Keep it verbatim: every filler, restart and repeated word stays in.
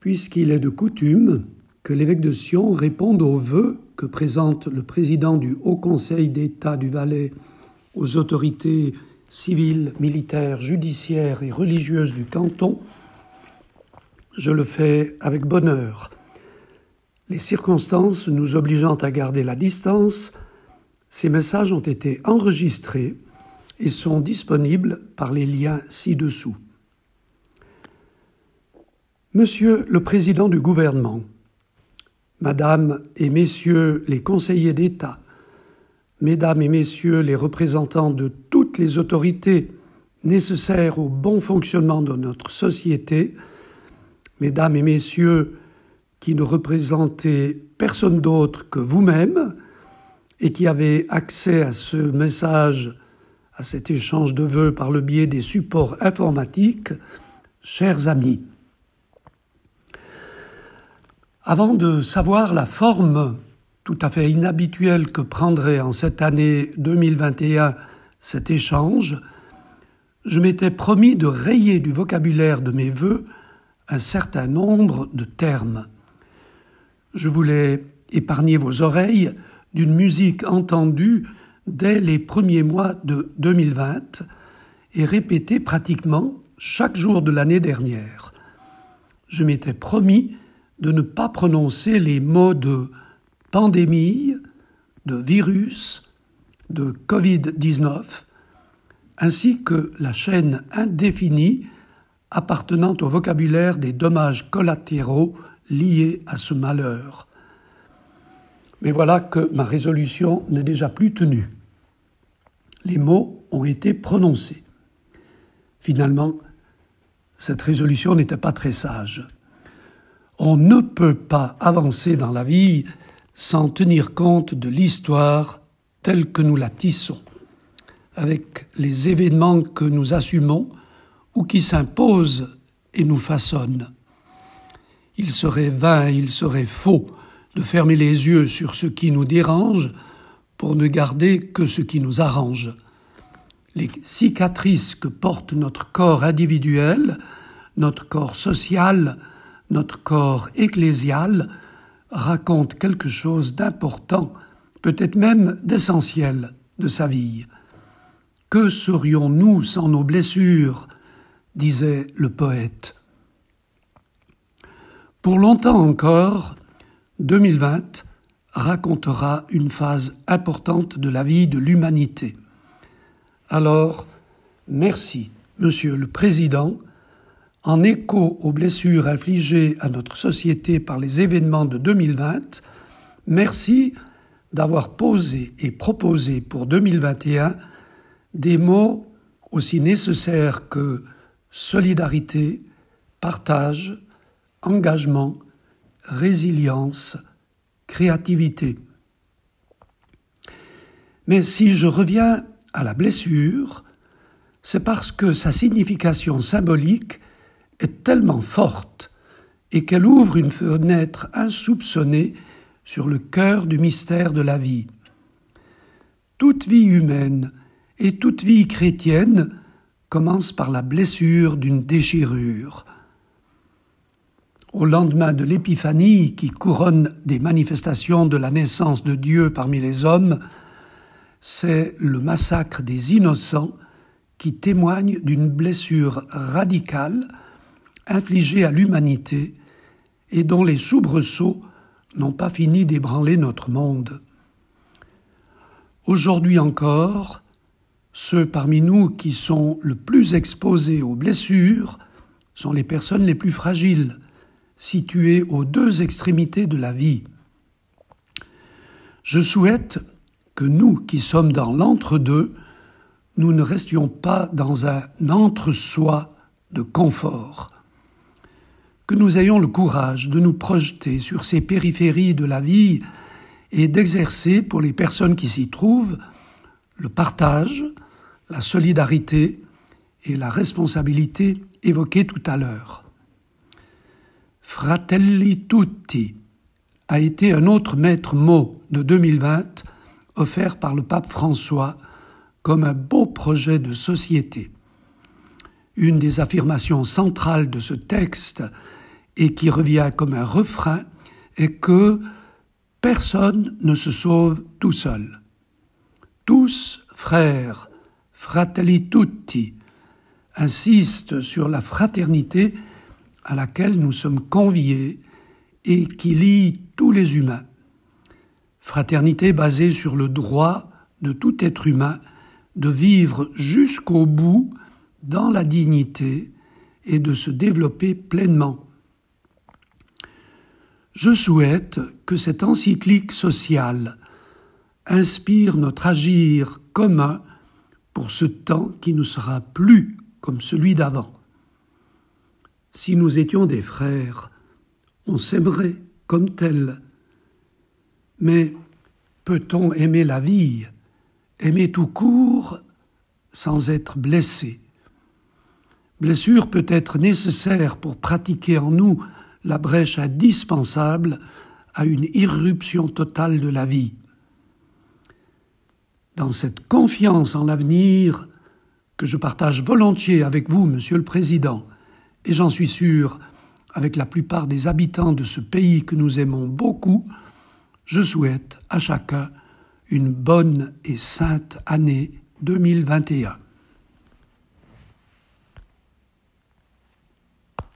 puisqu'il est de coutume que l'évêque de Sion réponde aux vœux que présente le président du Haut Conseil d'État du Valais aux autorités civiles, militaires, judiciaires et religieuses du canton, je le fais avec bonheur. Les circonstances nous obligeant à garder la distance, ces messages ont été enregistrés et sont disponibles par les liens ci-dessous. Monsieur le Président du gouvernement, Madame et Messieurs les conseillers d'État, Mesdames et Messieurs les représentants de toutes les autorités nécessaires au bon fonctionnement de notre société, Mesdames et Messieurs qui ne représentez personne d'autre que vous-même et qui avez accès à ce message, à cet échange de vœux par le biais des supports informatiques, chers amis. Avant de savoir la forme tout à fait inhabituelle que prendrait en cette année deux mille vingt et un cet échange, je m'étais promis de rayer du vocabulaire de mes vœux un certain nombre de termes. Je voulais épargner vos oreilles d'une musique entendue dès les premiers mois de deux mille vingt et répétée pratiquement chaque jour de l'année dernière. Je m'étais promis de ne pas prononcer les mots de pandémie, de virus, de covid dix-neuf, ainsi que la chaîne indéfinie appartenant au vocabulaire des dommages collatéraux liés à ce malheur. Mais voilà que ma résolution n'est déjà plus tenue. Les mots ont été prononcés. Finalement, cette résolution n'était pas très sage. On ne peut pas avancer dans la vie sans tenir compte de l'histoire telle que nous la tissons, avec les événements que nous assumons ou qui s'imposent et nous façonnent. Il serait vain, il serait faux de fermer les yeux sur ce qui nous dérange pour ne garder que ce qui nous arrange. Les cicatrices que porte notre corps individuel, notre corps social, notre corps ecclésial raconte quelque chose d'important, peut-être même d'essentiel de sa vie. Que serions-nous sans nos blessures, disait le poète. Pour longtemps encore, deux mille vingt racontera une phase importante de la vie de l'humanité. Alors, merci, Monsieur le Président, en écho aux blessures infligées à notre société par les événements de deux mille vingt, merci d'avoir posé et proposé pour deux mille vingt et un des mots aussi nécessaires que solidarité, partage, engagement, résilience, créativité. Mais si je reviens à la blessure, c'est parce que sa signification symbolique est tellement forte et qu'elle ouvre une fenêtre insoupçonnée sur le cœur du mystère de la vie. Toute vie humaine et toute vie chrétienne commence par la blessure d'une déchirure. Au lendemain de l'épiphanie qui couronne des manifestations de la naissance de Dieu parmi les hommes, c'est le massacre des innocents qui témoigne d'une blessure radicale infligée à l'humanité et dont les soubresauts n'ont pas fini d'ébranler notre monde. Aujourd'hui encore, ceux parmi nous qui sont le plus exposés aux blessures sont les personnes les plus fragiles, situées aux deux extrémités de la vie. Je souhaite que nous qui sommes dans l'entre-deux, nous ne restions pas dans un entre-soi de confort. Que nous ayons le courage de nous projeter sur ces périphéries de la vie et d'exercer pour les personnes qui s'y trouvent le partage, la solidarité et la responsabilité évoquées tout à l'heure. Fratelli tutti a été un autre maître mot de deux mille vingt offert par le pape François comme un beau projet de société. Une des affirmations centrales de ce texte et qui revient comme un refrain est que personne ne se sauve tout seul. Tous, frères, fratelli tutti, insistent sur la fraternité à laquelle nous sommes conviés et qui lie tous les humains. Fraternité basée sur le droit de tout être humain de vivre jusqu'au bout dans la dignité et de se développer pleinement. Je souhaite que cette encyclique sociale inspire notre agir commun pour ce temps qui ne sera plus comme celui d'avant. Si nous étions des frères, on s'aimerait comme tels. Mais peut-on aimer la vie, aimer tout court, sans être blessé? Blessure peut être nécessaire pour pratiquer en nous la brèche indispensable à une irruption totale de la vie. Dans cette confiance en l'avenir que je partage volontiers avec vous, Monsieur le Président, et j'en suis sûr, avec la plupart des habitants de ce pays que nous aimons beaucoup, je souhaite à chacun une bonne et sainte année deux mille vingt et un.